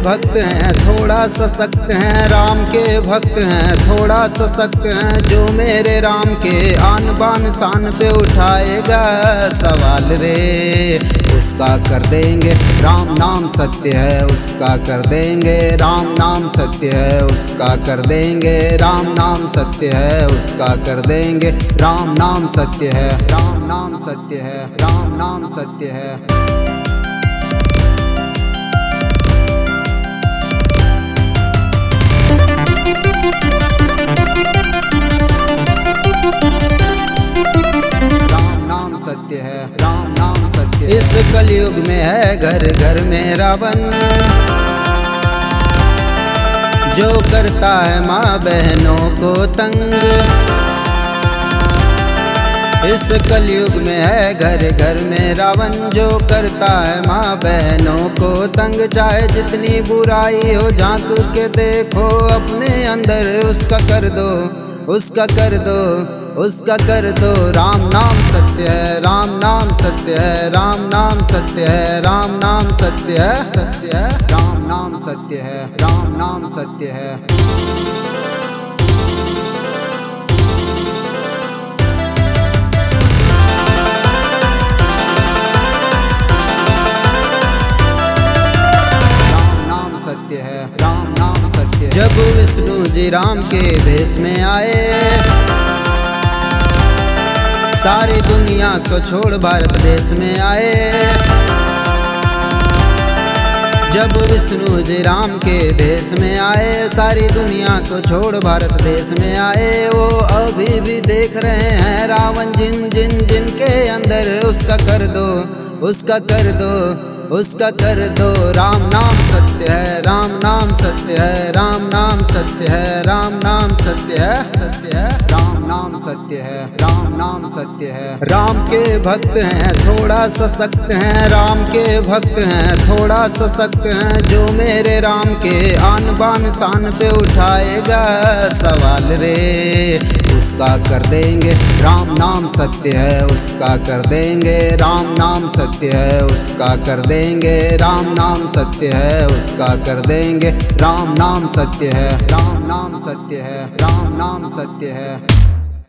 भक्त हैं थोड़ा सशक्त हैं, राम के भक्त हैं थोड़ा सशक्त हैं। जो मेरे राम के आन बान शान पे उठाएगा सवाल रे, उसका कर देंगे। राम नाम सत्य है उसका कर देंगे, राम नाम सत्य है उसका कर देंगे, राम नाम सत्य है उसका कर देंगे। राम नाम सत्य है, राम नाम सत्य है, राम नाम सत्य है। सत्य है, राम नाम सत्य है। इस कलयुग में है घर घर में रावण, जो करता है माँ बहनों को तंग। इस कलयुग में है घर घर में रावण, जो करता है माँ बहनों को तंग। चाहे जितनी बुराई हो झांक के देखो अपने अंदर, उसका कर दो, उसका कर दो, उसका कर दो। राम नाम सत्य है, राम नाम सत्य है, राम नाम सत्य है, राम नाम सत्य है, सत्य है, राम नाम सत्य है, राम नाम सत्य है। राम नाम सत्य है, राम नाम सत्य है। जब विष्णु जी राम के भेष में आए, सारी दुनिया को छोड़ भारत देश में आए। जब विष्णु जी राम के भेष में आए, सारी दुनिया को छोड़ भारत देश में आए। वो अभी भी देख रहे हैं रावण जिन जिन जिनके अंदर, उसका कर दो, उसका कर दो, उसका कर दो। राम नाम सत्य है, राम नाम सत्य है, राम नाम सत्य है, राम नाम सत्य है, सत्य है, राम नाम सत्य है, राम नाम सत्य है। राम के भक्त हैं थोड़ा सशक्त हैं, राम के भक्त हैं थोड़ा सशक्त हैं। जो मेरे राम के आन बान शान पे उठाएगा सवाल रे, उसका कर देंगे। राम नाम सत्य है उसका कर देंगे, राम नाम सत्य है उसका कर देंगे, राम नाम सत्य है उसका कर देंगे। राम नाम सत्य है, राम नाम सत्य है, राम नाम सत्य है।